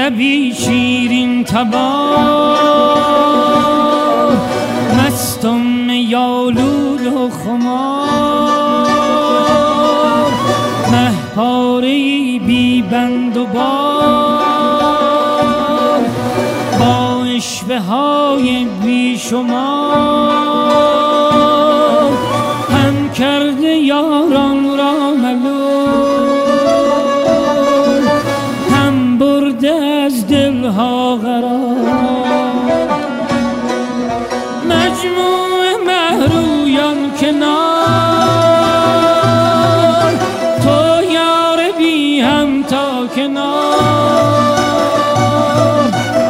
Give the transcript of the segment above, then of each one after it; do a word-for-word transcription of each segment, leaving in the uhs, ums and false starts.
لبی شیرین تبار، مستم یالود و خمار، مهپاره‌ای بی بند و بار، با عشوه های بی شمار، هم کرده یاران را ملول، هم برده از دلها قرار. مجموع مهرویان کنار، تو یار بی هم تا کنار.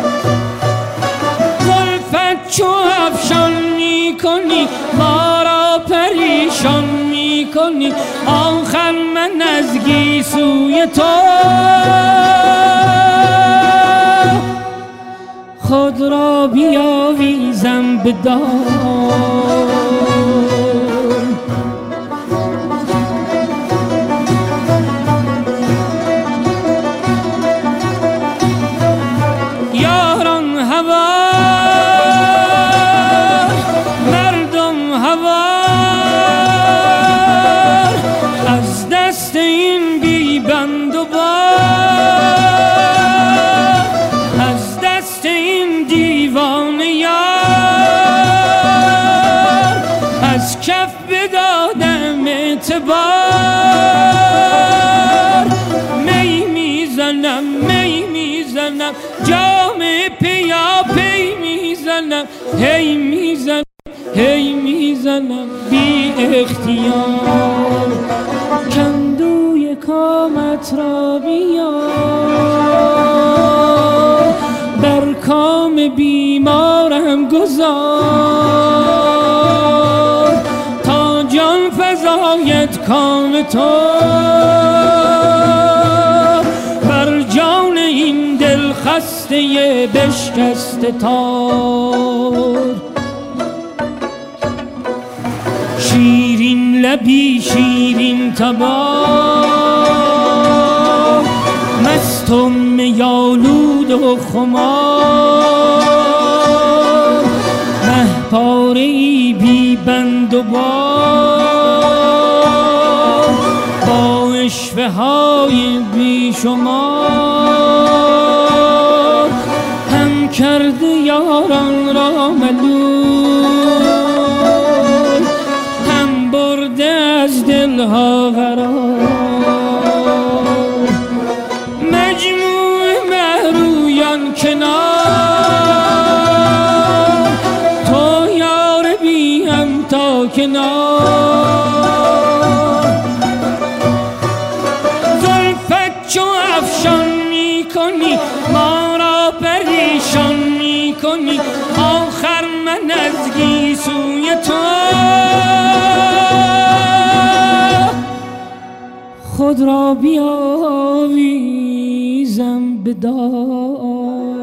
زلفت چو افشان می کنی ما را پریشان می کنی، آخر من از گیسوی تو خود را بیاویزم به دار. یاران هوا، مردم هوا، از دست این بی بند و بار، از دست این دیوانه یار، از کف بدادم اعتبار. می میزنم می میزنم جام پیا پی میزنم، هی میزنم هی میزنم بی اختیار. کندوی کامت را بیار، بر کام بیمارم گذار، تا جان فزاید کام تو بر جان این دل خسته بشکسته تار. شیرین لبی شیرین تبار، مستم یالود و خمار، مهپاره‌ای بی بند و بار، با عشوه های بی شمار، هم کرده یاران را ملول، هم برده از دلها قرار. مجموع مهرویان کنار، تو یار بی هم تا کنار. زلفت چو افشان می کنی ما را پریشان می کنی، آخر من از گیسوی تو خود را بیاویزم به دار.